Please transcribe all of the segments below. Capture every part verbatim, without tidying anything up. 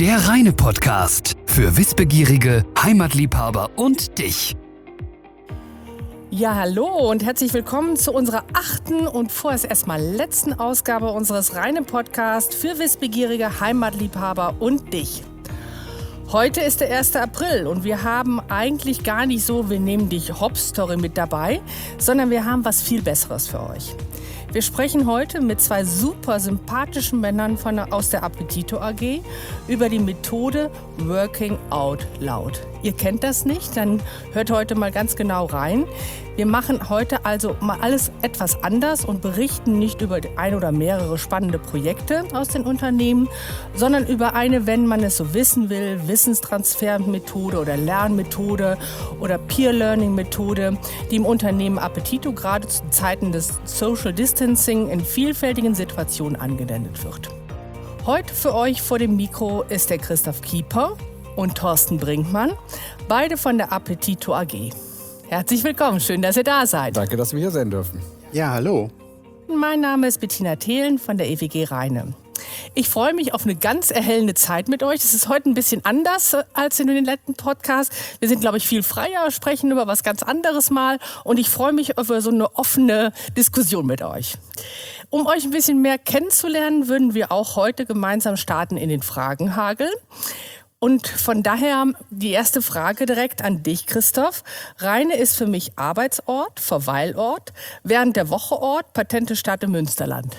Der Reine Podcast für Wissbegierige, Heimatliebhaber und dich. Ja, hallo und herzlich willkommen zu unserer achten und vorerst erstmal letzten Ausgabe unseres Reine Podcasts für Wissbegierige, Heimatliebhaber und dich. Heute ist der erste April und wir haben eigentlich gar nicht so, wir nehmen dich Hops-Story mit dabei, sondern wir haben was viel Besseres für euch. Wir sprechen heute mit zwei super sympathischen Männern von, aus der Appetito A G über die Methode Working Out Loud. Ihr kennt das nicht? Dann hört heute mal ganz genau rein. Wir machen heute also mal alles etwas anders und berichten nicht über ein oder mehrere spannende Projekte aus den Unternehmen, sondern über eine, wenn man es so wissen will, Wissenstransfermethode oder Lernmethode oder Peer-Learning-Methode, die im Unternehmen Appetito gerade zu Zeiten des Social Distancing in vielfältigen Situationen angewendet wird. Heute für euch vor dem Mikro ist der Christoph Kieper und Thorsten Brinkmann, beide von der Appetito A G. Herzlich willkommen, schön, dass ihr da seid. Danke, dass wir hier sein dürfen. Ja, hallo. Mein Name ist Bettina Thelen von der E W G Rheine. Ich freue mich auf eine ganz erhellende Zeit mit euch. Es ist heute ein bisschen anders als in den letzten Podcasts. Wir sind, glaube ich, viel freier, sprechen über was ganz anderes mal. Und ich freue mich auf so eine offene Diskussion mit euch. Um euch ein bisschen mehr kennenzulernen, würden wir auch heute gemeinsam starten in den Fragenhagel. Und von daher die erste Frage direkt an dich, Christoph. Rheine ist für mich Arbeitsort, Verweilort, während der Woche Ort, Patentestadt im Münsterland.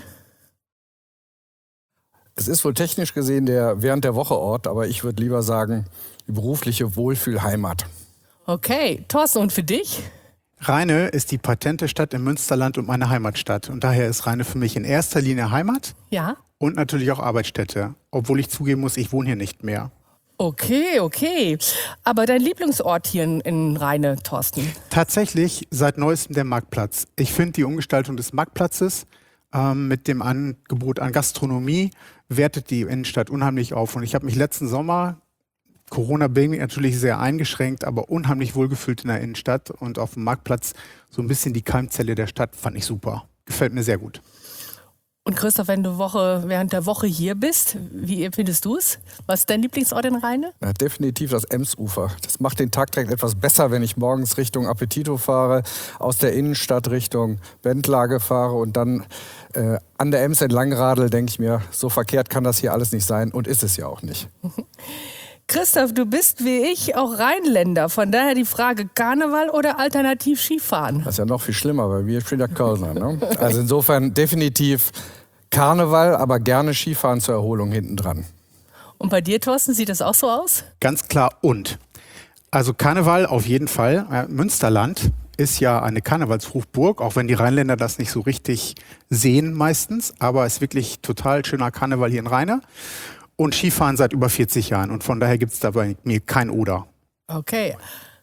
Es ist wohl technisch gesehen der während der Woche Ort, aber ich würde lieber sagen, die berufliche Wohlfühlheimat. Okay, Thorsten, und für dich? Rheine ist die Patentestadt im Münsterland und meine Heimatstadt. Und daher ist Rheine für mich in erster Linie Heimat Ja. und natürlich auch Arbeitsstätte. Obwohl ich zugeben muss, ich wohne hier nicht mehr. Okay, okay. Aber dein Lieblingsort hier in, in Rheine, Thorsten? Tatsächlich seit neuestem der Marktplatz. Ich finde die Umgestaltung des Marktplatzes ähm, mit dem Angebot an Gastronomie wertet die Innenstadt unheimlich auf. Und ich habe mich letzten Sommer, Corona-bedingt natürlich sehr eingeschränkt, aber unheimlich wohlgefühlt in der Innenstadt. Und auf dem Marktplatz so ein bisschen die Keimzelle der Stadt fand ich super. Gefällt mir sehr gut. Und Christoph, wenn du Woche, während der Woche hier bist, wie findest du es? Was ist dein Lieblingsort in Rheine? Ja, definitiv das Emsufer. Das macht den Tag direkt etwas besser, wenn ich morgens Richtung Appetito fahre, aus der Innenstadt Richtung Bendlage fahre und dann äh, an der Ems entlang radel, denke ich mir, so verkehrt kann das hier alles nicht sein und ist es ja auch nicht. Christoph, du bist wie ich auch Rheinländer, von daher die Frage Karneval oder alternativ Skifahren? Das ist ja noch viel schlimmer, weil wir sind ja Kölner. Ne? Also insofern definitiv Karneval, aber gerne Skifahren zur Erholung hinten dran. Und bei dir, Thorsten, sieht das auch so aus? Ganz klar und. Also Karneval auf jeden Fall. Äh, Münsterland ist ja eine Karnevalshochburg, auch wenn die Rheinländer das nicht so richtig sehen meistens. Aber es ist wirklich total schöner Karneval hier in Rheine. Und Skifahren seit über vierzig Jahren. Und von daher gibt es da bei mir kein Oder. Okay.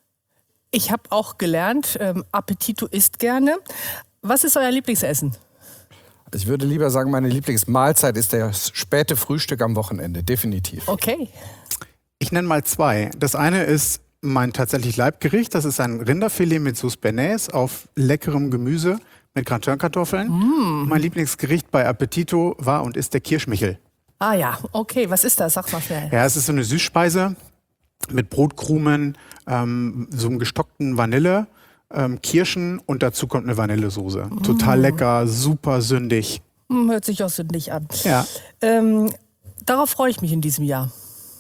Ich habe auch gelernt, ähm, Appetito isst gerne. Was ist euer Lieblingsessen? Ich würde lieber sagen, meine Lieblingsmahlzeit ist das späte Frühstück am Wochenende, definitiv. Okay. Ich nenne mal zwei. Das eine ist mein tatsächlich Leibgericht. Das ist ein Rinderfilet mit Sauce Bernays auf leckerem Gemüse mit Gratin-Kartoffeln. Mm. Mein Lieblingsgericht bei Appetito war und ist der Kirschmichel. Ah ja, okay. Was ist das? Sag mal schnell. Ja, es ist so eine Süßspeise mit Brotkrumen, ähm, so einem gestockten Vanille, ähm, Kirschen und dazu kommt eine Vanillesoße. Mm. Total lecker, super sündig. Mm, hört sich auch sündig an. Ja. Ähm, darauf freue ich mich in diesem Jahr.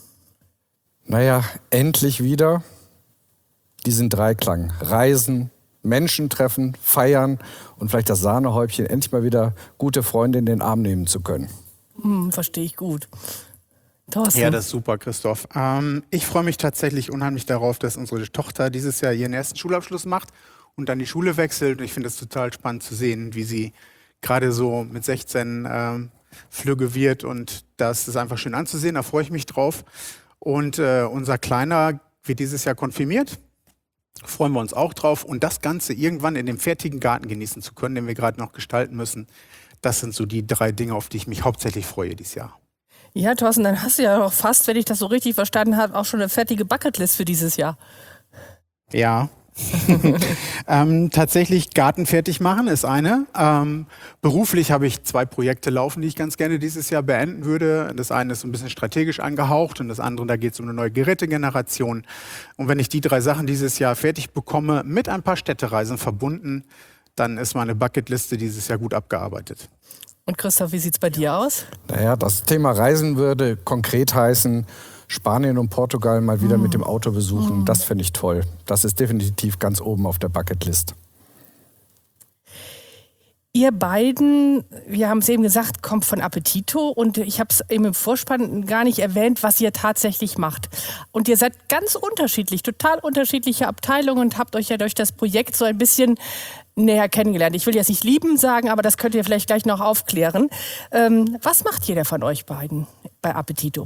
Naja, endlich wieder diesen Dreiklang. Reisen, Menschen treffen, feiern und vielleicht das Sahnehäubchen, endlich mal wieder gute Freunde in den Arm nehmen zu können. Hm, verstehe ich gut. Thorsten? Ja, das ist super, Christoph. Ähm, ich freue mich tatsächlich unheimlich darauf, dass unsere Tochter dieses Jahr ihren ersten Schulabschluss macht und dann die Schule wechselt. Und ich finde es total spannend zu sehen, wie sie gerade so mit sechzehn ähm, flügge wird. Und das ist einfach schön anzusehen, da freue ich mich drauf. Und äh, unser Kleiner wird dieses Jahr konfirmiert. Freuen wir uns auch drauf. Und das Ganze irgendwann in dem fertigen Garten genießen zu können, den wir gerade noch gestalten müssen. Das sind so die drei Dinge, auf die ich mich hauptsächlich freue dieses Jahr. Ja, Thorsten, dann hast du ja auch fast, wenn ich das so richtig verstanden habe, auch schon eine fertige Bucketlist für dieses Jahr. Ja, ähm, tatsächlich Garten fertig machen ist eine. Ähm, beruflich habe ich zwei Projekte laufen, die ich ganz gerne dieses Jahr beenden würde. Das eine ist ein bisschen strategisch angehaucht und das andere, da geht es um eine neue Gerätegeneration. Und wenn ich die drei Sachen dieses Jahr fertig bekomme, mit ein paar Städtereisen verbunden, dann ist meine Bucketliste dieses Jahr gut abgearbeitet. Und Christoph, wie sieht es bei dir aus? Naja, das Thema Reisen würde konkret heißen, Spanien und Portugal mal wieder mm. mit dem Auto besuchen. Mm. Das finde ich toll. Das ist definitiv ganz oben auf der Bucketlist. Ihr beiden, wir haben es eben gesagt, kommt von Appetito und ich habe es eben im Vorspann gar nicht erwähnt, was ihr tatsächlich macht. Und ihr seid ganz unterschiedlich, total unterschiedliche Abteilungen und habt euch ja durch das Projekt so ein bisschen näher kennengelernt. Ich will jetzt nicht lieben sagen, aber das könnt ihr vielleicht gleich noch aufklären. Ähm, was macht jeder von euch beiden bei Appetito?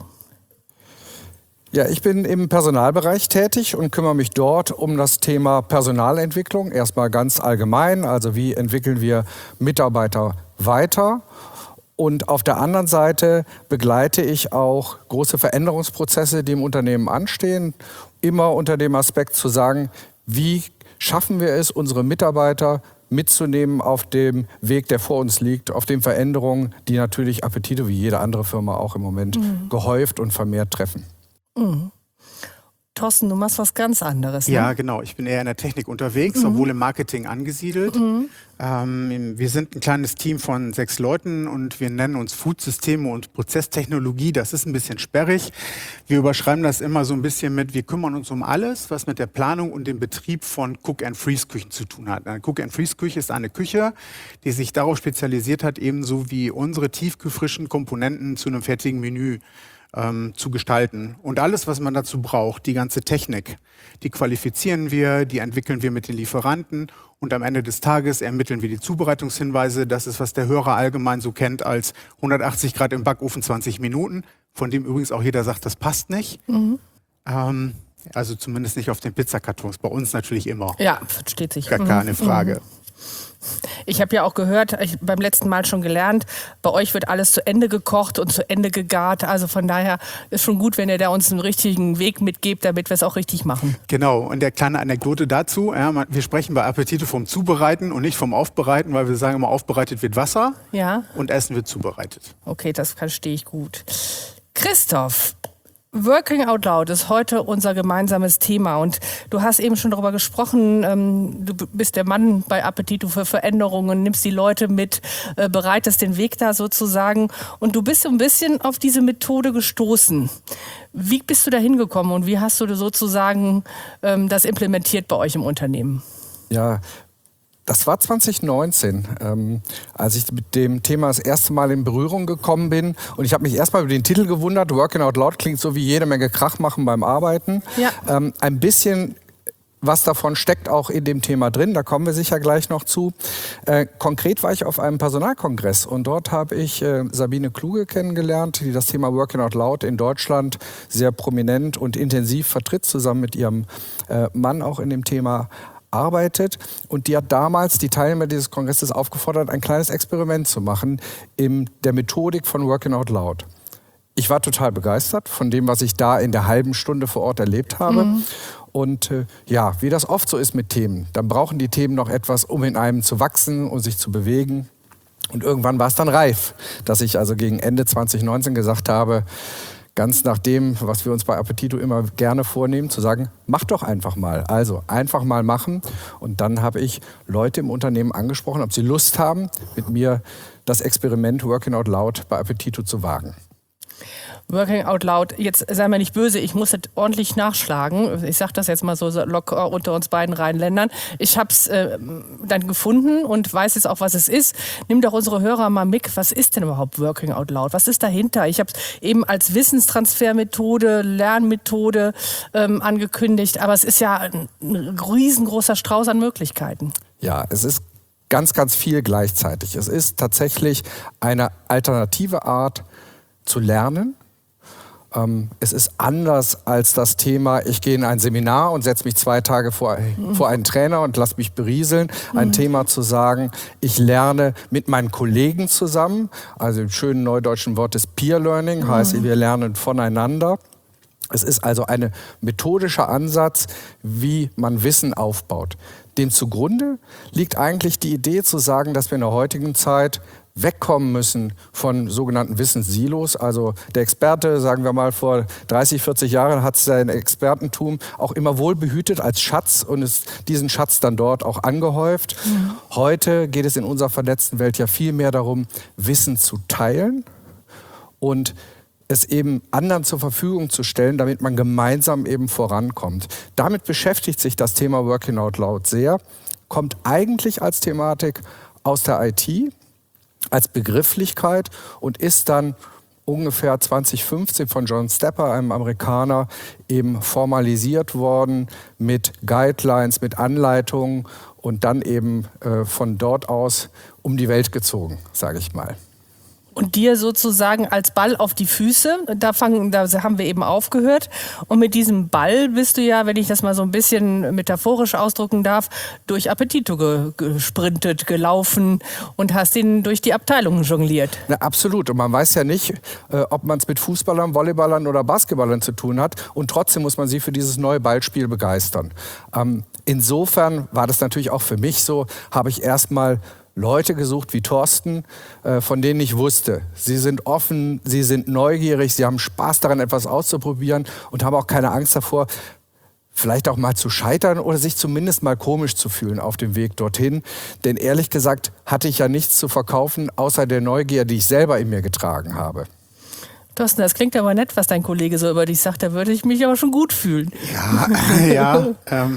Ja, ich bin im Personalbereich tätig und kümmere mich dort um das Thema Personalentwicklung. Erstmal ganz allgemein, also wie entwickeln wir Mitarbeiter weiter. Und auf der anderen Seite begleite ich auch große Veränderungsprozesse, die im Unternehmen anstehen. Immer unter dem Aspekt zu sagen, wie schaffen wir es, unsere Mitarbeiter mitzunehmen auf dem Weg, der vor uns liegt, auf den Veränderungen, die natürlich Appetito wie jede andere Firma auch im Moment mhm. gehäuft und vermehrt treffen. Mhm. Thorsten, du machst was ganz anderes. Ne? Ja, genau. Ich bin eher in der Technik unterwegs, mhm. obwohl im Marketing angesiedelt. Mhm. Ähm, wir sind ein kleines Team von sechs Leuten und wir nennen uns Food-Systeme und Prozesstechnologie. Das ist ein bisschen sperrig. Wir überschreiben das immer so ein bisschen mit, wir kümmern uns um alles, was mit der Planung und dem Betrieb von Cook-and-Freeze-Küchen zu tun hat. Eine Cook-and-Freeze-Küche ist eine Küche, die sich darauf spezialisiert hat, ebenso wie unsere tiefgefrischen Komponenten zu einem fertigen Menü Ähm, zu gestalten. Und alles, was man dazu braucht, die ganze Technik, die qualifizieren wir, die entwickeln wir mit den Lieferanten und am Ende des Tages ermitteln wir die Zubereitungshinweise. Das ist, was der Hörer allgemein so kennt als hundertachtzig Grad im Backofen zwanzig Minuten, von dem übrigens auch jeder sagt, das passt nicht. Mhm. Ähm, also zumindest nicht auf den Pizzakartons. Bei uns natürlich immer. Ja, versteht sich. Gar keine Frage. Mhm. Ich habe ja auch gehört, ich beim letzten Mal schon gelernt, bei euch wird alles zu Ende gekocht und zu Ende gegart. Also von daher ist schon gut, wenn ihr da uns einen richtigen Weg mitgebt, damit wir es auch richtig machen. Genau, und der kleine Anekdote dazu, ja, wir sprechen bei Appetito vom Zubereiten und nicht vom Aufbereiten, weil wir sagen immer, aufbereitet wird Wasser ja. und Essen wird zubereitet. Okay, das verstehe ich gut. Christoph, Working Out Loud ist heute unser gemeinsames Thema und du hast eben schon darüber gesprochen, ähm, du bist der Mann bei Appetito für Veränderungen, nimmst die Leute mit, äh, bereitest den Weg da sozusagen und du bist so ein bisschen auf diese Methode gestoßen. Wie bist du da hingekommen und wie hast du sozusagen ähm, das implementiert bei euch im Unternehmen? Ja, das war zwanzig neunzehn, ähm, als ich mit dem Thema das erste Mal in Berührung gekommen bin. Und ich habe mich erstmal über den Titel gewundert. Working Out Loud klingt so wie jede Menge Krach machen beim Arbeiten. Ja. Ähm, ein bisschen was davon steckt auch in dem Thema drin, da kommen wir sicher gleich noch zu. Äh, konkret war ich auf einem Personalkongress und dort habe ich äh, Sabine Kluge kennengelernt, die das Thema Working Out Loud in Deutschland sehr prominent und intensiv vertritt, zusammen mit ihrem äh, Mann auch in dem Thema arbeitet, und die hat damals die Teilnehmer dieses Kongresses aufgefordert, ein kleines Experiment zu machen in der Methodik von Working Out Loud. Ich war total begeistert von dem, was ich da in der halben Stunde vor Ort erlebt habe. Mhm. Und äh, ja, wie das oft so ist mit Themen, dann brauchen die Themen noch etwas, um in einem zu wachsen und sich zu bewegen. Und irgendwann war es dann reif, dass ich also gegen Ende zwanzig neunzehn gesagt habe, ganz nach dem, was wir uns bei Appetito immer gerne vornehmen, zu sagen, mach doch einfach mal. Also einfach mal machen. Und dann habe ich Leute im Unternehmen angesprochen, ob sie Lust haben, mit mir das Experiment Working Out Loud bei Appetito zu wagen. Working Out Loud, jetzt sei mir nicht böse, ich muss das ordentlich nachschlagen. Ich sage das jetzt mal so locker unter uns beiden Rheinländern. Ich habe es äh, dann gefunden und weiß jetzt auch, was es ist. Nimm doch unsere Hörer mal mit. Was ist denn überhaupt Working Out Loud? Was ist dahinter? Ich habe es eben als Wissenstransfermethode, Lernmethode ähm, angekündigt, aber es ist ja ein, ein riesengroßer Strauß an Möglichkeiten. Ja, es ist ganz, ganz viel gleichzeitig. Es ist tatsächlich eine alternative Art zu lernen. Es ist anders als das Thema, ich gehe in ein Seminar und setze mich zwei Tage vor, mhm. vor einen Trainer und lasse mich berieseln. Mhm. Ein Thema zu sagen, ich lerne mit meinen Kollegen zusammen. Also im schönen neudeutschen Wort des Peer Learning, mhm. heißt, wir lernen voneinander. Es ist also ein methodischer Ansatz, wie man Wissen aufbaut. Dem zugrunde liegt eigentlich die Idee zu sagen, dass wir in der heutigen Zeit wegkommen müssen von sogenannten Wissenssilos. Also der Experte, sagen wir mal, vor dreißig, vierzig Jahren hat sein Expertentum auch immer wohl behütet als Schatz und ist diesen Schatz dann dort auch angehäuft. Mhm. Heute geht es in unserer vernetzten Welt ja viel mehr darum, Wissen zu teilen und es eben anderen zur Verfügung zu stellen, damit man gemeinsam eben vorankommt. Damit beschäftigt sich das Thema Working Out Loud sehr, kommt eigentlich als Thematik aus der I T, als Begrifflichkeit und ist dann ungefähr zwanzig fünfzehn von John Stepper, einem Amerikaner, eben formalisiert worden mit Guidelines, mit Anleitungen und dann eben äh, von dort aus um die Welt gezogen, sage ich mal. Und dir sozusagen als Ball auf die Füße, da, fangen, da haben wir eben aufgehört. Und mit diesem Ball bist du ja, wenn ich das mal so ein bisschen metaphorisch ausdrücken darf, durch Appetito ge- gesprintet, gelaufen und hast ihn durch die Abteilungen jongliert. Na, absolut. Und man weiß ja nicht, äh, ob man es mit Fußballern, Volleyballern oder Basketballern zu tun hat. Und trotzdem muss man sie für dieses neue Ballspiel begeistern. Ähm, insofern war das natürlich auch für mich so, habe ich erstmal Leute gesucht wie Thorsten, äh, von denen ich wusste, sie sind offen, sie sind neugierig, sie haben Spaß daran, etwas auszuprobieren und haben auch keine Angst davor, vielleicht auch mal zu scheitern oder sich zumindest mal komisch zu fühlen auf dem Weg dorthin. Denn ehrlich gesagt hatte ich ja nichts zu verkaufen, außer der Neugier, die ich selber in mir getragen habe. Thorsten, das klingt aber nett, was dein Kollege so über dich sagt, da würde ich mich aber schon gut fühlen. Ja, ja, ähm.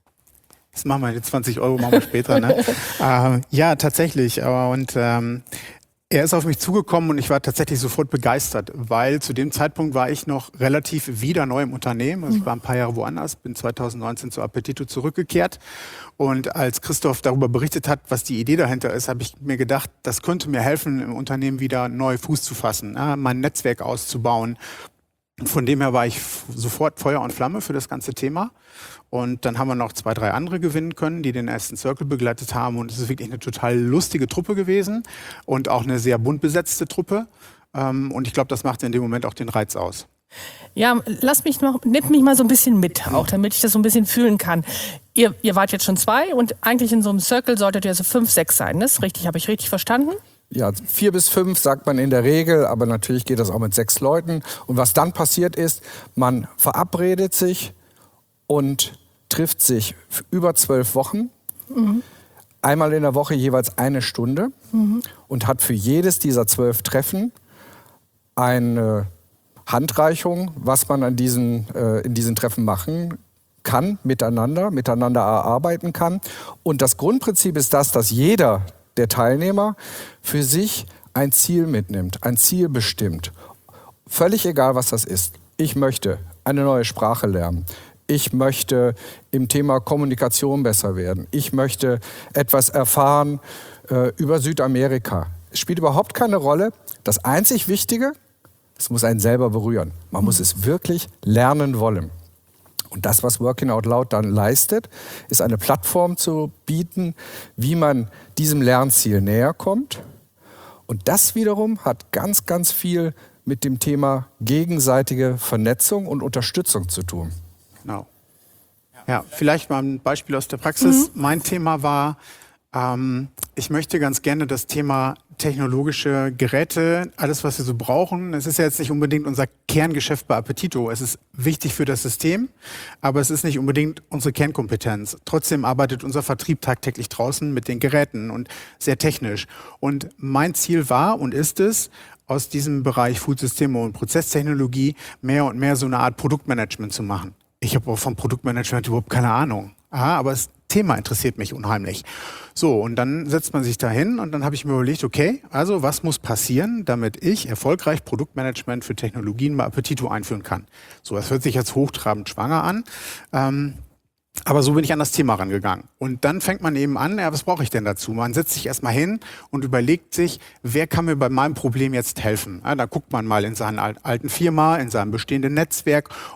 Das machen wir, die zwanzig Euro machen wir später. Ne? äh, ja, tatsächlich. Und ähm, er ist auf mich zugekommen und ich war tatsächlich sofort begeistert, weil zu dem Zeitpunkt war ich noch relativ wieder neu im Unternehmen. Also ich war ein paar Jahre woanders, bin zwanzig neunzehn zu Appetito zurückgekehrt. Und als Christoph darüber berichtet hat, was die Idee dahinter ist, habe ich mir gedacht, das könnte mir helfen, im Unternehmen wieder neu Fuß zu fassen, ja, mein Netzwerk auszubauen. Von dem her war ich f- sofort Feuer und Flamme für das ganze Thema. Und dann haben wir noch zwei, drei andere gewinnen können, die den ersten Circle begleitet haben. Und es ist wirklich eine total lustige Truppe gewesen und auch eine sehr bunt besetzte Truppe. Und ich glaube, das macht in dem Moment auch den Reiz aus. Ja, lass mich noch, nimm mich mal so ein bisschen mit, auch damit ich das so ein bisschen fühlen kann. Ihr, ihr wart jetzt schon zwei und eigentlich in so einem Circle solltet ihr so fünf, sechs sein. Das ist richtig, habe ich richtig verstanden? Ja, vier bis fünf sagt man in der Regel, aber natürlich geht das auch mit sechs Leuten. Und was dann passiert ist, man verabredet sich und trifft sich über zwölf Wochen, mhm. einmal in der Woche jeweils eine Stunde mhm. und hat für jedes dieser zwölf Treffen eine Handreichung, was man an diesen, äh, in diesen Treffen machen kann, miteinander, miteinander erarbeiten kann. Und das Grundprinzip ist das, dass jeder der Teilnehmer für sich ein Ziel mitnimmt, ein Ziel bestimmt. Völlig egal, was das ist. Ich möchte eine neue Sprache lernen. Ich möchte im Thema Kommunikation besser werden. Ich möchte etwas erfahren äh, über Südamerika. Es spielt überhaupt keine Rolle. Das einzig Wichtige, es muss einen selber berühren. Man muss es wirklich lernen wollen. Und das, was Working Out Loud dann leistet, ist eine Plattform zu bieten, wie man diesem Lernziel näher kommt. Und das wiederum hat ganz, ganz viel mit dem Thema gegenseitige Vernetzung und Unterstützung zu tun. Genau. Ja, vielleicht mal ein Beispiel aus der Praxis. Mhm. Mein Thema war, ähm, ich möchte ganz gerne das Thema technologische Geräte, alles, was wir so brauchen. Es ist ja jetzt nicht unbedingt unser Kerngeschäft bei Appetito. Es ist wichtig für das System, aber es ist nicht unbedingt unsere Kernkompetenz. Trotzdem arbeitet unser Vertrieb tagtäglich draußen mit den Geräten und sehr technisch. Und mein Ziel war und ist es, aus diesem Bereich Foodsysteme und Prozesstechnologie mehr und mehr so eine Art Produktmanagement zu machen. Ich habe vom Produktmanagement überhaupt keine Ahnung. Aha, aber das Thema interessiert mich unheimlich. So, und dann setzt man sich da hin und dann habe ich mir überlegt, okay, also was muss passieren, damit ich erfolgreich Produktmanagement für Technologien bei Appetito einführen kann. So, das hört sich jetzt hochtrabend schwanger an. Ähm, Aber so bin ich an das Thema rangegangen. Und dann fängt man eben an, ja, was brauche ich denn dazu? Man setzt sich erstmal hin und überlegt sich, wer kann mir bei meinem Problem jetzt helfen? Ja, da guckt man mal in seiner alten Firma, in seinem bestehenden Netzwerk und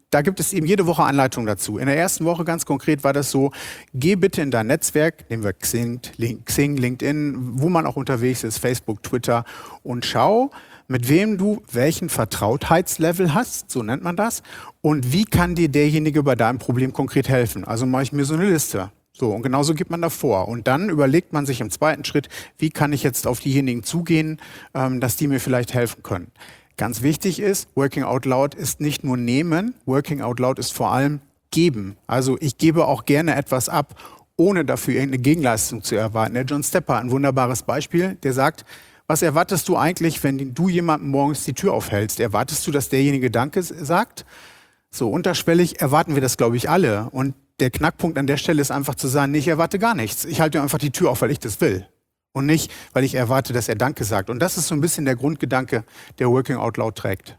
da gibt es eben jede Woche Anleitungen dazu. In der ersten Woche ganz konkret war das so, geh bitte in dein Netzwerk, nehmen wir Xing, Xing, LinkedIn, wo man auch unterwegs ist, Facebook, Twitter, und schau, mit wem du welchen Vertrautheitslevel hast, so nennt man das, und wie kann dir derjenige bei deinem Problem konkret helfen. Also mache ich mir so eine Liste. So, und genauso geht man da vor. Und dann überlegt man sich im zweiten Schritt, wie kann ich jetzt auf diejenigen zugehen, ähm, dass die mir vielleicht helfen können. Ganz wichtig ist, Working Out Loud ist nicht nur nehmen, Working Out Loud ist vor allem geben. Also ich gebe auch gerne etwas ab, ohne dafür irgendeine Gegenleistung zu erwarten. Der John Stepper, ein wunderbares Beispiel, der sagt, was erwartest du eigentlich, wenn du jemandem morgens die Tür aufhältst? Erwartest du, dass derjenige Danke sagt? So unterschwellig erwarten wir das, glaube ich, alle. Und der Knackpunkt an der Stelle ist einfach zu sagen, nee, ich erwarte gar nichts. Ich halte einfach die Tür auf, weil ich das will. Und nicht, weil ich erwarte, dass er Danke sagt. Und das ist so ein bisschen der Grundgedanke, der Working Out Loud trägt.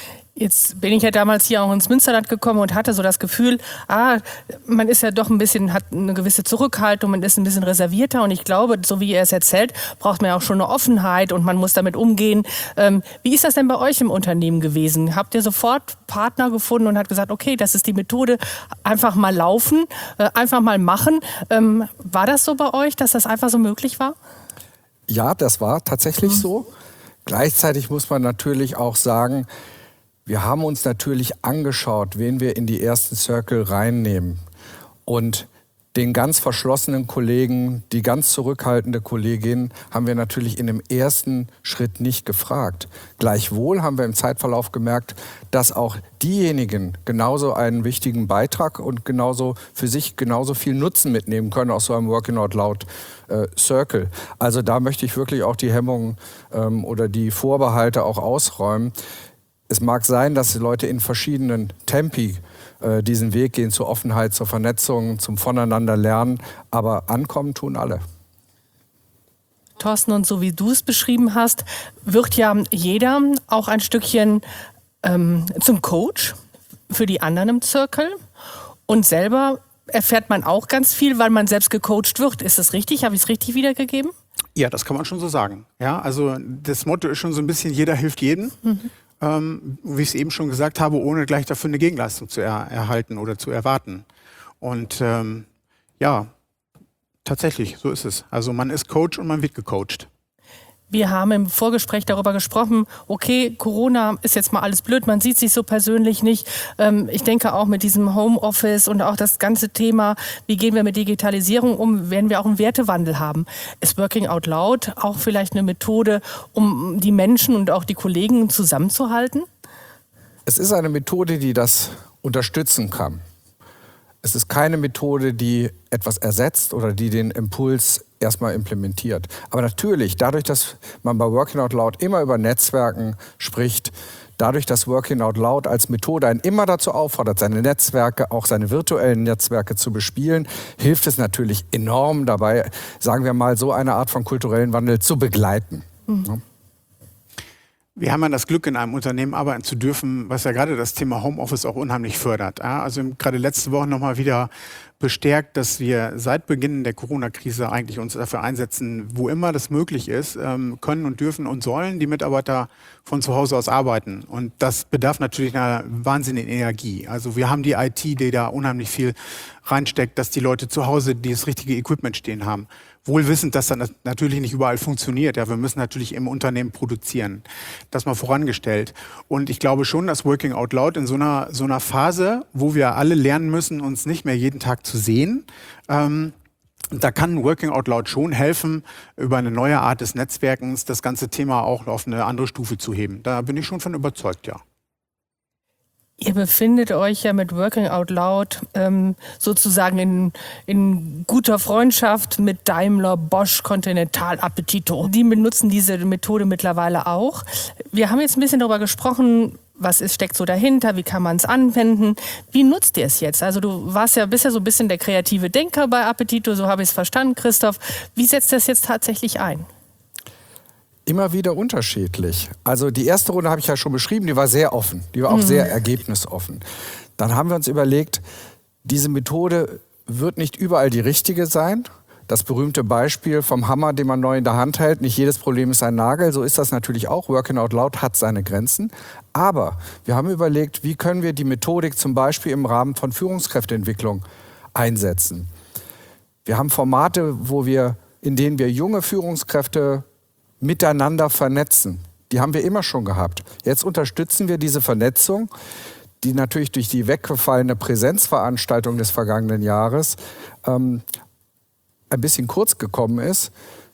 Jetzt bin ich ja damals hier auch ins Münsterland gekommen und hatte so das Gefühl, ah, man ist ja doch ein bisschen, hat eine gewisse Zurückhaltung, man ist ein bisschen reservierter, und ich glaube, so wie ihr es erzählt, braucht man ja auch schon eine Offenheit und man muss damit umgehen. Ähm, wie ist das denn bei euch im Unternehmen gewesen? Habt ihr sofort Partner gefunden und habt gesagt, okay, das ist die Methode, einfach mal laufen, äh, einfach mal machen. Ähm, war das so bei euch, dass das einfach so möglich war? Ja, das war tatsächlich mhm. so. Gleichzeitig muss man natürlich auch sagen, wir haben uns natürlich angeschaut, wen wir in die ersten Circle reinnehmen. Und den ganz verschlossenen Kollegen, die ganz zurückhaltende Kollegin, haben wir natürlich in dem ersten Schritt nicht gefragt. Gleichwohl haben wir im Zeitverlauf gemerkt, dass auch diejenigen genauso einen wichtigen Beitrag und genauso für sich genauso viel Nutzen mitnehmen können aus so einem Working Out Loud äh, Circle. Also da möchte ich wirklich auch die Hemmungen ähm, oder die Vorbehalte auch ausräumen. Es mag sein, dass die Leute in verschiedenen Tempi äh, diesen Weg gehen zur Offenheit, zur Vernetzung, zum Voneinander lernen, aber ankommen tun alle. Thorsten, und so wie du es beschrieben hast, wird ja jeder auch ein Stückchen ähm, zum Coach für die anderen im Circle, und selber erfährt man auch ganz viel, weil man selbst gecoacht wird. Ist das richtig? Habe ich es richtig wiedergegeben? Ja, das kann man schon so sagen. Ja, also das Motto ist schon so ein bisschen, jeder hilft jedem. Mhm. Ähm, wie ich es eben schon gesagt habe, ohne gleich dafür eine Gegenleistung zu er- erhalten oder zu erwarten. Und ähm, ja, tatsächlich, so ist es. Also man ist Coach und man wird gecoacht. Wir haben im Vorgespräch darüber gesprochen, okay, Corona ist jetzt mal alles blöd, man sieht sich so persönlich nicht. Ähm, ich denke auch mit diesem Homeoffice und auch das ganze Thema, wie gehen wir mit Digitalisierung um, werden wir auch einen Wertewandel haben. Ist Working Out Loud auch vielleicht eine Methode, um die Menschen und auch die Kollegen zusammenzuhalten? Es ist eine Methode, die das unterstützen kann. Es ist keine Methode, die etwas ersetzt oder die den Impuls erstmal implementiert. Aber natürlich, dadurch, dass man bei Working Out Loud immer über Netzwerken spricht, dadurch, dass Working Out Loud als Methode einen immer dazu auffordert, seine Netzwerke, auch seine virtuellen Netzwerke zu bespielen, hilft es natürlich enorm dabei, sagen wir mal, so eine Art von kulturellen Wandel zu begleiten. Mhm. Ja. Wir haben ja das Glück, in einem Unternehmen arbeiten zu dürfen, was ja gerade das Thema Homeoffice auch unheimlich fördert. Ja, also gerade letzte Woche nochmal wieder bestärkt, dass wir seit Beginn der Corona-Krise eigentlich uns dafür einsetzen, wo immer das möglich ist, ähm, können und dürfen und sollen die Mitarbeiter von zu Hause aus arbeiten. Und das bedarf natürlich einer wahnsinnigen Energie. Also wir haben die I T, die da unheimlich viel reinsteckt, dass die Leute zu Hause das richtige Equipment stehen haben. Wohl wissend, dass das natürlich nicht überall funktioniert. Ja, wir müssen natürlich im Unternehmen produzieren. Das mal vorangestellt. Und ich glaube schon, dass Working Out Loud in so einer, so einer Phase, wo wir alle lernen müssen, uns nicht mehr jeden Tag zu sehen, ähm, da kann Working Out Loud schon helfen, über eine neue Art des Netzwerkens das ganze Thema auch auf eine andere Stufe zu heben. Da bin ich schon von überzeugt, ja. Ihr befindet euch ja mit Working Out Loud ähm, sozusagen in, in guter Freundschaft mit Daimler, Bosch, Continental, Appetito. Die benutzen diese Methode mittlerweile auch. Wir haben jetzt ein bisschen darüber gesprochen, was ist, steckt so dahinter, wie kann man es anwenden. Wie nutzt ihr es jetzt? Also du warst ja bisher so ein bisschen der kreative Denker bei Appetito, so habe ich es verstanden, Christoph. Wie setzt ihr es jetzt tatsächlich ein? Immer wieder unterschiedlich. Also die erste Runde habe ich ja schon beschrieben, die war sehr offen, die war auch mhm. sehr ergebnisoffen. Dann haben wir uns überlegt, diese Methode wird nicht überall die richtige sein. Das berühmte Beispiel vom Hammer, den man neu in der Hand hält. Nicht jedes Problem ist ein Nagel. So ist das natürlich auch. Working Out Loud hat seine Grenzen. Aber wir haben überlegt, wie können wir die Methodik zum Beispiel im Rahmen von Führungskräfteentwicklung einsetzen. Wir haben Formate, wo wir, in denen wir junge Führungskräfte miteinander vernetzen. Die haben wir immer schon gehabt. Jetzt unterstützen wir diese Vernetzung, die natürlich durch die weggefallene Präsenzveranstaltung des vergangenen Jahres ähm, ein bisschen kurz gekommen ist.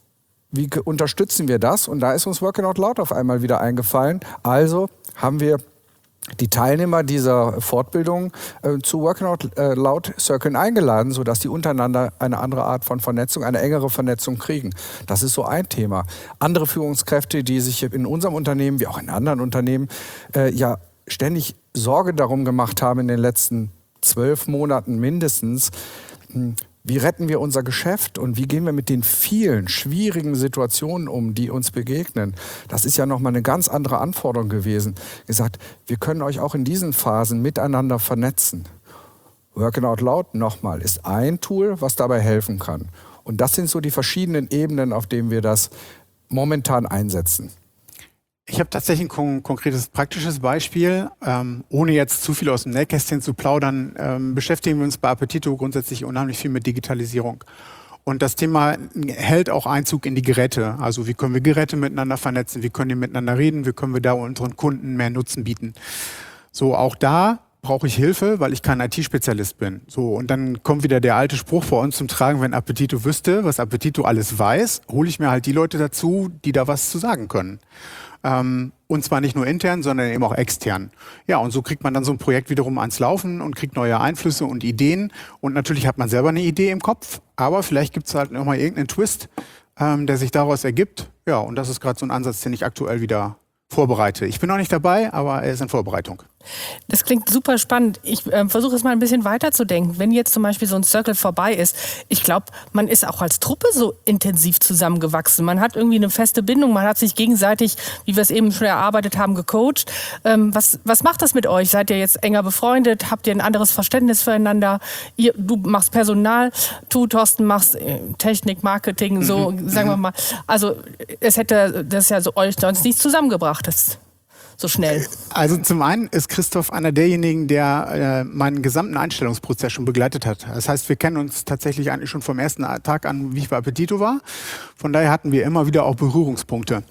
Wie unterstützen wir das? Und da ist uns Working Out Loud auf einmal wieder eingefallen. Also haben wir die Teilnehmer dieser Fortbildung äh, zu Working Out äh, Loud Circles eingeladen, sodass die untereinander eine andere Art von Vernetzung, eine engere Vernetzung kriegen. Das ist so ein Thema. Andere Führungskräfte, die sich in unserem Unternehmen, wie auch in anderen Unternehmen, äh, ja ständig Sorge darum gemacht haben in den letzten zwölf Monaten mindestens, mh, wie retten wir unser Geschäft und wie gehen wir mit den vielen schwierigen Situationen um, die uns begegnen? Das ist ja nochmal eine ganz andere Anforderung gewesen. Gesagt, wir können euch auch in diesen Phasen miteinander vernetzen. Working Out Loud nochmal ist ein Tool, was dabei helfen kann. Und das sind so die verschiedenen Ebenen, auf denen wir das momentan einsetzen. Ich habe tatsächlich ein kon- konkretes praktisches Beispiel. Ähm, ohne jetzt zu viel aus dem Nähkästchen zu plaudern, ähm, beschäftigen wir uns bei Appetito grundsätzlich unheimlich viel mit Digitalisierung. Und das Thema hält auch Einzug in die Geräte. Also wie können wir Geräte miteinander vernetzen, wie können die miteinander reden, wie können wir da unseren Kunden mehr Nutzen bieten. So, auch da brauche ich Hilfe, weil ich kein I T-Spezialist bin. So, und dann kommt wieder der alte Spruch vor uns zum Tragen, wenn Appetito wüsste, was Appetito alles weiß, hole ich mir halt die Leute dazu, die da was zu sagen können. Ähm, und zwar nicht nur intern, sondern eben auch extern. Ja, und so kriegt man dann so ein Projekt wiederum ans Laufen und kriegt neue Einflüsse und Ideen. Und natürlich hat man selber eine Idee im Kopf, aber vielleicht gibt es halt nochmal irgendeinen Twist, ähm, der sich daraus ergibt. Ja, und das ist gerade so ein Ansatz, den ich aktuell wieder vorbereite. Ich bin noch nicht dabei, aber er ist in Vorbereitung. Das klingt super spannend. Ich äh, versuche es mal ein bisschen weiterzudenken. Wenn jetzt zum Beispiel so ein Circle vorbei ist, ich glaube, man ist auch als Truppe so intensiv zusammengewachsen. Man hat irgendwie eine feste Bindung, man hat sich gegenseitig, wie wir es eben schon erarbeitet haben, gecoacht. Ähm, was, was macht das mit euch? Seid ihr jetzt enger befreundet? Habt ihr ein anderes Verständnis füreinander? Ihr, du machst Personal, du, Thorsten, machst äh, Technik, Marketing, so, mhm. sagen wir mal. Also es hätte das ja so euch sonst nicht zusammengebracht. Das so schnell? Also zum einen ist Christoph einer derjenigen, der äh, meinen gesamten Einstellungsprozess schon begleitet hat. Das heißt, wir kennen uns tatsächlich eigentlich schon vom ersten Tag an, wie ich bei Appetito war. Von daher hatten wir immer wieder auch Berührungspunkte.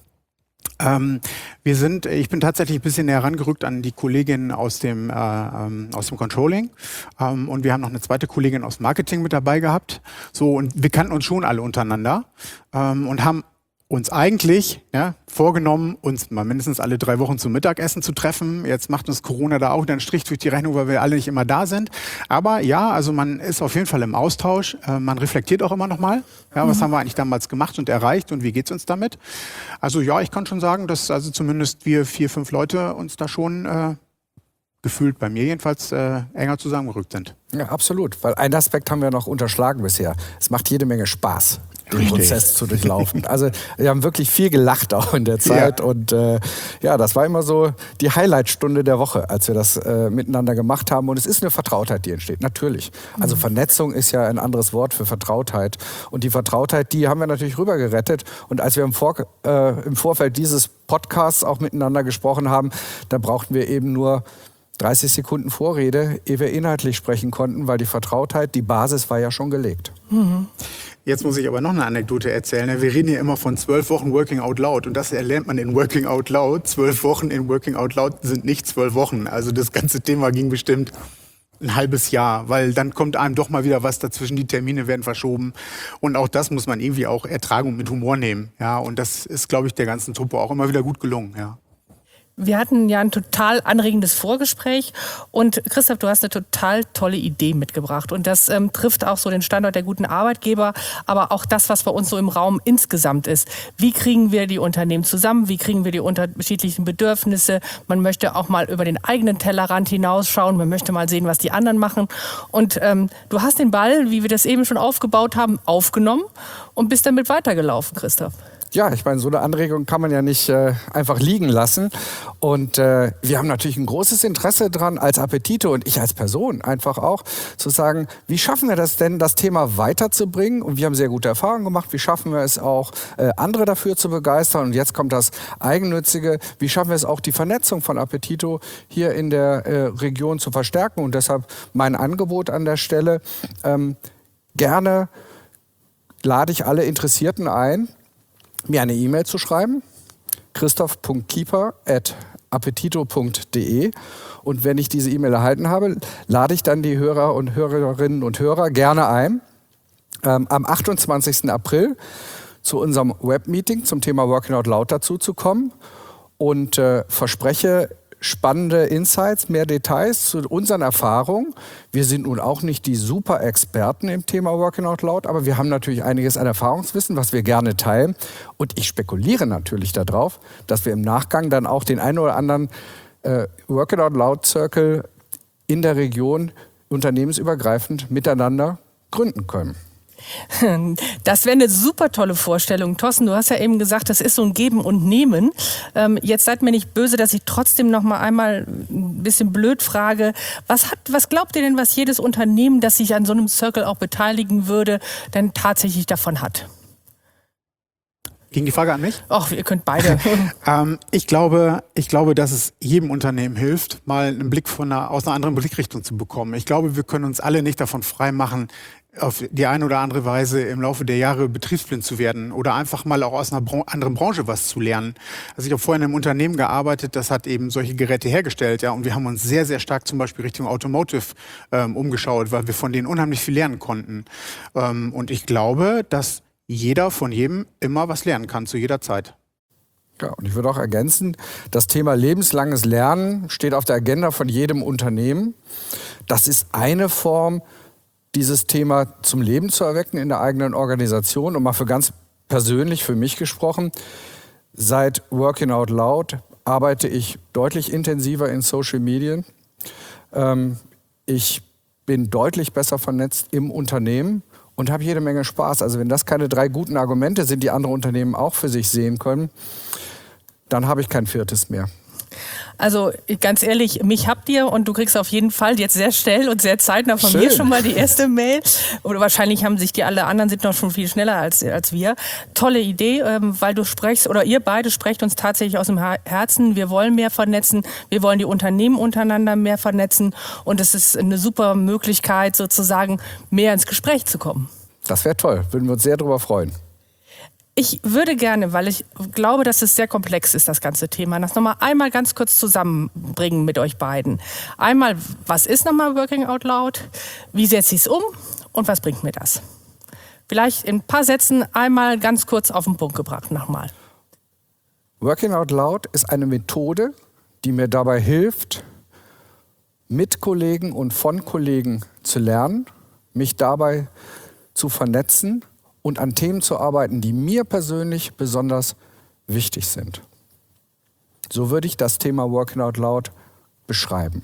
Ähm, wir sind, ich bin tatsächlich ein bisschen näher rangerückt an die Kollegin aus dem, äh, ähm, aus dem Controlling. Ähm, und wir haben noch eine zweite Kollegin aus Marketing mit dabei gehabt. So, und wir kannten uns schon alle untereinander ähm, und haben uns eigentlich ja, vorgenommen, uns mal mindestens alle drei Wochen zum Mittagessen zu treffen. Jetzt macht uns Corona da auch einen Strich durch die Rechnung, weil wir alle nicht immer da sind. Aber ja, also man ist auf jeden Fall im Austausch. Äh, man reflektiert auch immer noch mal. Ja, was mhm. haben wir eigentlich damals gemacht und erreicht und wie geht's uns damit? Also ja, ich kann schon sagen, dass also zumindest wir vier, fünf Leute uns da schon äh, gefühlt bei mir jedenfalls äh, enger zusammengerückt sind. Ja, absolut. Weil einen Aspekt haben wir noch unterschlagen bisher. Es macht jede Menge Spaß, den Richtig. Prozess zu durchlaufen. Also wir haben wirklich viel gelacht auch in der Zeit. Ja. Und äh, ja, das war immer so die Highlight-Stunde der Woche, als wir das äh, miteinander gemacht haben. Und es ist eine Vertrautheit, die entsteht, natürlich. Also mhm. Vernetzung ist ja ein anderes Wort für Vertrautheit. Und die Vertrautheit, die haben wir natürlich rübergerettet. Und als wir im, Vor äh, im Vorfeld dieses Podcasts auch miteinander gesprochen haben, da brauchten wir eben nur dreißig Sekunden Vorrede, ehe wir inhaltlich sprechen konnten, weil die Vertrautheit, die Basis war ja schon gelegt. Mhm. Jetzt muss ich aber noch eine Anekdote erzählen. Wir reden hier immer von zwölf Wochen Working Out Loud und das erlernt man in Working Out Loud. Zwölf Wochen in Working Out Loud sind nicht zwölf Wochen. Also das ganze Thema ging bestimmt ein halbes Jahr, weil dann kommt einem doch mal wieder was dazwischen, die Termine werden verschoben und auch das muss man irgendwie auch ertragen und mit Humor nehmen. Ja, und das ist, glaube ich, der ganzen Truppe auch immer wieder gut gelungen. Ja. Wir hatten ja ein total anregendes Vorgespräch und Christoph, du hast eine total tolle Idee mitgebracht und das ähm, trifft auch so den Standort der guten Arbeitgeber, aber auch das, was bei uns so im Raum insgesamt ist. Wie kriegen wir die Unternehmen zusammen? Wie kriegen wir die unterschiedlichen Bedürfnisse? Man möchte auch mal über den eigenen Tellerrand hinausschauen, man möchte mal sehen, was die anderen machen und ähm, du hast den Ball, wie wir das eben schon aufgebaut haben, aufgenommen und bist damit weitergelaufen, Christoph. Ja, ich meine, so eine Anregung kann man ja nicht äh, einfach liegen lassen. Und äh, wir haben natürlich ein großes Interesse dran, als Appetito und ich als Person einfach auch, zu sagen, wie schaffen wir das denn, das Thema weiterzubringen? Und wir haben sehr gute Erfahrungen gemacht. Wie schaffen wir es auch, äh, andere dafür zu begeistern? Und jetzt kommt das Eigennützige. Wie schaffen wir es auch, die Vernetzung von Appetito hier in der äh, Region zu verstärken? Und deshalb mein Angebot an der Stelle. Ähm, gerne lade ich alle Interessierten ein, mir eine E-Mail zu schreiben, christoph punkt kieper at appetito punkt de. Und wenn ich diese E-Mail erhalten habe, lade ich dann die Hörer und Hörerinnen und Hörer gerne ein, ähm, am achtundzwanzigsten April zu unserem Webmeeting zum Thema Working Out Loud dazu zu kommen und äh, verspreche spannende Insights, mehr Details zu unseren Erfahrungen. Wir sind nun auch nicht die Super-Experten im Thema Working Out Loud, aber wir haben natürlich einiges an Erfahrungswissen, was wir gerne teilen. Und ich spekuliere natürlich darauf, dass wir im Nachgang dann auch den einen oder anderen äh, Working Out Loud Circle in der Region unternehmensübergreifend miteinander gründen können. Das wäre eine super tolle Vorstellung. Thorsten, du hast ja eben gesagt, das ist so ein Geben und Nehmen. Ähm, jetzt seid mir nicht böse, dass ich trotzdem noch mal einmal ein bisschen blöd frage. Was, hat, was glaubt ihr denn, was jedes Unternehmen, das sich an so einem Circle auch beteiligen würde, denn tatsächlich davon hat? Ging die Frage an mich? Ach, ihr könnt beide. ähm, ich, glaube, ich glaube, dass es jedem Unternehmen hilft, mal einen Blick von einer, aus einer anderen Blickrichtung zu bekommen. Ich glaube, wir können uns alle nicht davon freimachen, auf die eine oder andere Weise im Laufe der Jahre betriebsblind zu werden oder einfach mal auch aus einer Bran- anderen Branche was zu lernen. Also ich habe vorher in einem Unternehmen gearbeitet, das hat eben solche Geräte hergestellt, ja, und wir haben uns sehr, sehr stark zum Beispiel Richtung Automotive ähm, umgeschaut, weil wir von denen unheimlich viel lernen konnten. Ähm, und ich glaube, dass jeder von jedem immer was lernen kann, zu jeder Zeit. Ja, und ich würde auch ergänzen, das Thema lebenslanges Lernen steht auf der Agenda von jedem Unternehmen. Das ist eine Form, dieses Thema zum Leben zu erwecken in der eigenen Organisation. Und mal für ganz persönlich, für mich gesprochen, seit Working Out Loud arbeite ich deutlich intensiver in Social Media. Ähm, ich bin deutlich besser vernetzt im Unternehmen und habe jede Menge Spaß. Also wenn das keine drei guten Argumente sind, die andere Unternehmen auch für sich sehen können, dann habe ich kein viertes mehr. Also ganz ehrlich, mich habt ihr und du kriegst auf jeden Fall jetzt sehr schnell und sehr zeitnah von Schön. mir schon mal die erste Mail. Oder wahrscheinlich haben sich die alle anderen sind noch schon viel schneller als, als wir. Tolle Idee, ähm, weil du sprichst oder ihr beide sprecht uns tatsächlich aus dem Herzen. Wir wollen mehr vernetzen, wir wollen die Unternehmen untereinander mehr vernetzen und es ist eine super Möglichkeit sozusagen mehr ins Gespräch zu kommen. Das wäre toll, würden wir uns sehr darüber freuen. Ich würde gerne, weil ich glaube, dass es sehr komplex ist, das ganze Thema, das nochmal einmal ganz kurz zusammenbringen mit euch beiden. Einmal, was ist nochmal Working Out Loud? Wie setze ich es um? Und was bringt mir das? Vielleicht in ein paar Sätzen einmal ganz kurz auf den Punkt gebracht nochmal. Working Out Loud ist eine Methode, die mir dabei hilft, mit Kollegen und von Kollegen zu lernen, mich dabei zu vernetzen und an Themen zu arbeiten, die mir persönlich besonders wichtig sind. So würde ich das Thema Working Out Loud beschreiben.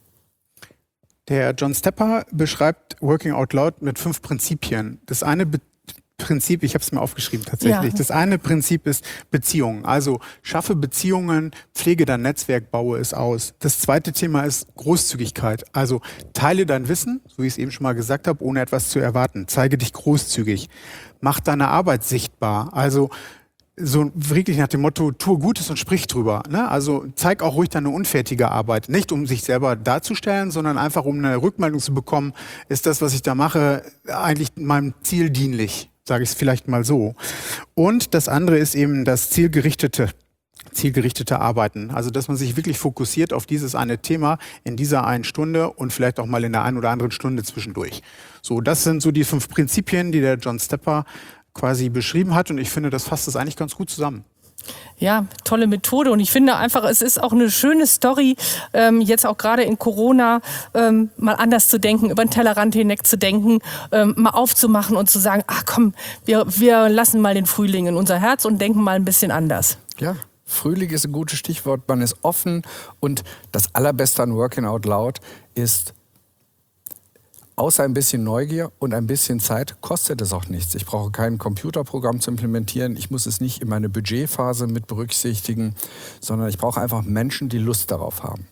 Der John Stepper beschreibt Working Out Loud mit fünf Prinzipien. Das eine Be- Prinzip, ich habe es mir aufgeschrieben tatsächlich, Ja. das eine Prinzip ist Beziehungen. Also schaffe Beziehungen, pflege dein Netzwerk, baue es aus. Das zweite Thema ist Großzügigkeit. Also teile dein Wissen, so wie ich es eben schon mal gesagt habe, ohne etwas zu erwarten. Zeige dich großzügig. Mach deine Arbeit sichtbar. Also so wirklich nach dem Motto, tue Gutes und sprich drüber. Ne? Also zeig auch ruhig deine unfertige Arbeit. Nicht um sich selber darzustellen, sondern einfach um eine Rückmeldung zu bekommen, ist das, was ich da mache, eigentlich meinem Ziel dienlich, sage ich es vielleicht mal so. Und das andere ist eben das zielgerichtete, zielgerichtete Arbeiten. Also dass man sich wirklich fokussiert auf dieses eine Thema in dieser einen Stunde und vielleicht auch mal in der einen oder anderen Stunde zwischendurch. So, das sind so die fünf Prinzipien, die der John Stepper quasi beschrieben hat und ich finde, das fasst das eigentlich ganz gut zusammen. Ja, tolle Methode und ich finde einfach, es ist auch eine schöne Story, ähm, jetzt auch gerade in Corona ähm, mal anders zu denken, über den Tellerrand hinweg zu denken, ähm, mal aufzumachen und zu sagen, ach komm, wir, wir lassen mal den Frühling in unser Herz und denken mal ein bisschen anders. Ja, Frühling ist ein gutes Stichwort, man ist offen und das Allerbeste an Working Out Loud ist außer ein bisschen Neugier und ein bisschen Zeit kostet es auch nichts. Ich brauche kein Computerprogramm zu implementieren. Ich muss es nicht in meine Budgetphase mit berücksichtigen, sondern ich brauche einfach Menschen, die Lust darauf haben.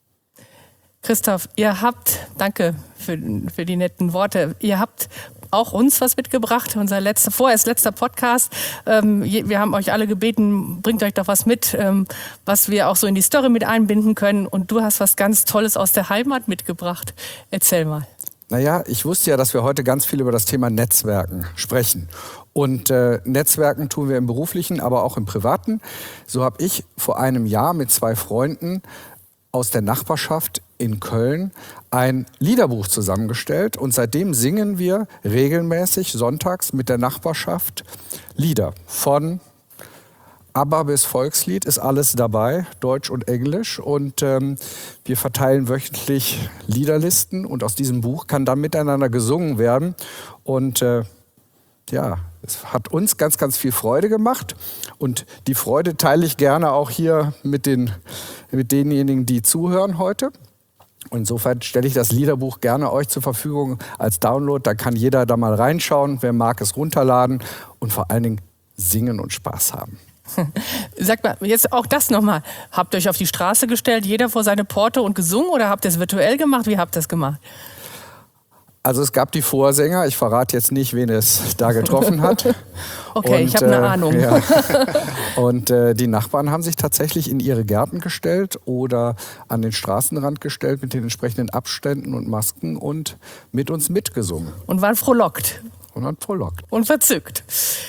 Christoph, ihr habt, danke für, für die netten Worte, ihr habt auch uns was mitgebracht, unser letzter, vorerst letzter Podcast. Ähm, wir haben euch alle gebeten, bringt euch doch was mit, ähm, was wir auch so in die Story mit einbinden können. Und du hast was ganz Tolles aus der Heimat mitgebracht. Erzähl mal. Naja, ich wusste ja, dass wir heute ganz viel über das Thema Netzwerken sprechen. Und äh, Netzwerken tun wir im Beruflichen, aber auch im Privaten. So habe ich vor einem Jahr mit zwei Freunden aus der Nachbarschaft in Köln ein Liederbuch zusammengestellt. Und seitdem singen wir regelmäßig sonntags mit der Nachbarschaft Lieder. Von ABBA bis Volkslied ist alles dabei, Deutsch und Englisch. Und ähm, wir verteilen wöchentlich Liederlisten. Und aus diesem Buch kann dann miteinander gesungen werden. Und äh, ja, es hat uns ganz, ganz viel Freude gemacht. Und die Freude teile ich gerne auch hier mit, den, mit denjenigen, die zuhören heute. Insofern stelle ich das Liederbuch gerne euch zur Verfügung als Download. Da kann jeder da mal reinschauen, wer mag es runterladen und vor allen Dingen singen und Spaß haben. Sagt mal, jetzt auch das nochmal. Habt ihr euch auf die Straße gestellt, jeder vor seine Porte und gesungen oder habt ihr es virtuell gemacht? Wie habt ihr es gemacht? Also es gab die Vorsänger, ich verrate jetzt nicht, wen es da getroffen hat. Okay, und, ich habe eine äh, Ahnung. Ja. Und äh, die Nachbarn haben sich tatsächlich in ihre Gärten gestellt oder an den Straßenrand gestellt mit den entsprechenden Abständen und Masken und mit uns mitgesungen. Und waren frohlockt. Und waren frohlockt. Und verzückt.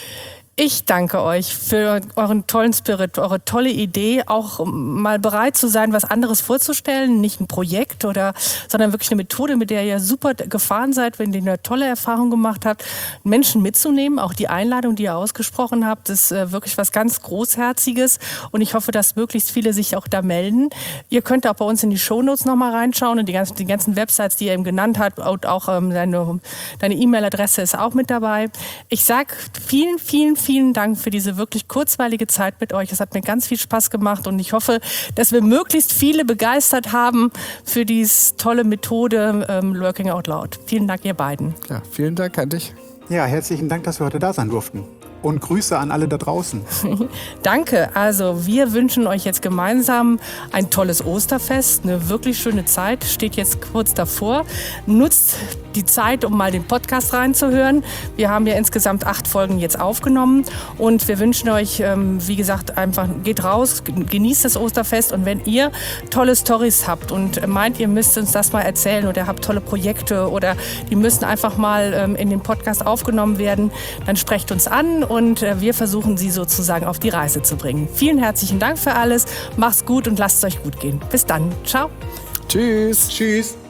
Ich danke euch für euren tollen Spirit, eure tolle Idee, auch mal bereit zu sein, was anderes vorzustellen, nicht ein Projekt oder, sondern wirklich eine Methode, mit der ihr super gefahren seid, wenn ihr eine tolle Erfahrung gemacht habt, Menschen mitzunehmen. Auch die Einladung, die ihr ausgesprochen habt, ist wirklich was ganz Großherziges und ich hoffe, dass möglichst viele sich auch da melden. Ihr könnt auch bei uns in die Shownotes nochmal reinschauen und die ganzen, die ganzen Websites, die ihr eben genannt habt, und auch ähm, deine, deine E-Mail-Adresse ist auch mit dabei. Ich sag vielen, vielen, vielen Vielen Dank für diese wirklich kurzweilige Zeit mit euch. Es hat mir ganz viel Spaß gemacht und ich hoffe, dass wir möglichst viele begeistert haben für diese tolle Methode ähm, Working Out Loud. Vielen Dank, ihr beiden. Ja, vielen Dank an dich. Ja, herzlichen Dank, dass wir heute da sein durften. Und Grüße an alle da draußen. Danke. Also wir wünschen euch jetzt gemeinsam ein tolles Osterfest. Eine wirklich schöne Zeit steht jetzt kurz davor. Nutzt die Zeit, um mal den Podcast reinzuhören. Wir haben ja insgesamt acht Folgen jetzt aufgenommen. Und wir wünschen euch, ähm, wie gesagt, einfach geht raus, genießt das Osterfest. Und wenn ihr tolle Storys habt und meint, ihr müsst uns das mal erzählen oder habt tolle Projekte oder die müssen einfach mal ähm, in den Podcast aufgenommen werden, dann sprecht uns an. Und wir versuchen, Sie sozusagen auf die Reise zu bringen. Vielen herzlichen Dank für alles. Macht's gut und lasst es euch gut gehen. Bis dann. Ciao. Tschüss. Tschüss.